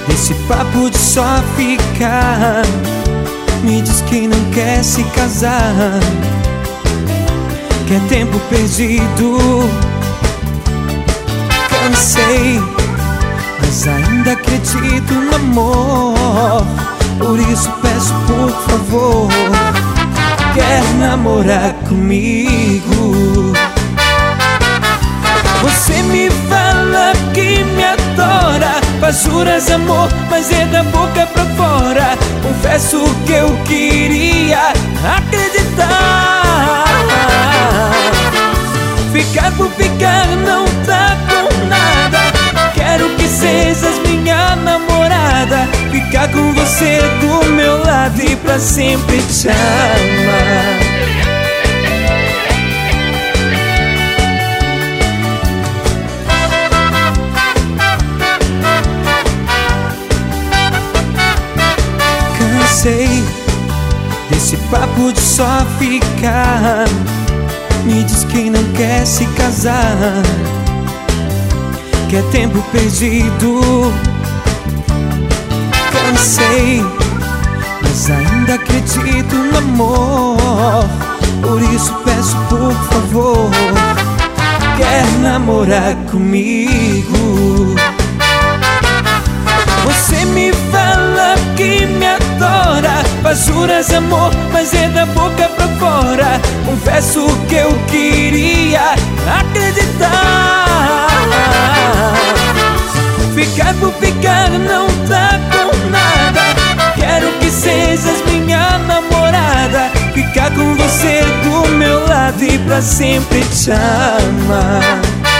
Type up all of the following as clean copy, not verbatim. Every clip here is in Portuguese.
desse papo de só ficar. Me diz que não quer se casar, que é tempo perdido. Cansei, mas ainda acredito no amor. Por isso peço, por favor, quer namorar comigo? Você me fala que me adora, faz juras amor, mas é da boca pra fora. Confesso que eu queria acreditar. Ficar por ficar não tá com nada. Quero que sejas minha namorada, ficar com você do meu lado e pra sempre te amar. Cansei desse papo de só ficar. Me diz que não quer se casar, que é tempo perdido. Cansei, mas ainda acredito no amor. Por isso peço, por favor, quer namorar comigo? Você me fala que me adora, faz juras amor, mas é da boca pra fora. Confesso que eu queria acreditar. Ficar por ficar não tá com nada. Quero que sejas minha namorada, ficar com você do meu lado e pra sempre te amar.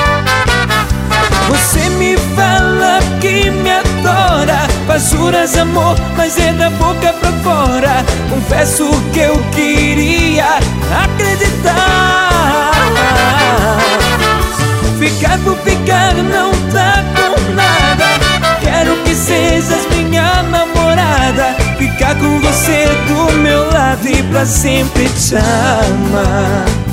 Você me fala que me adora, faz juras amor, mas é da boca pra fora. Confesso que eu queria acreditar. Ficar por ficar não tá com nada. Quero que sejas minha namorada, ficar com você do meu lado e pra sempre te amar.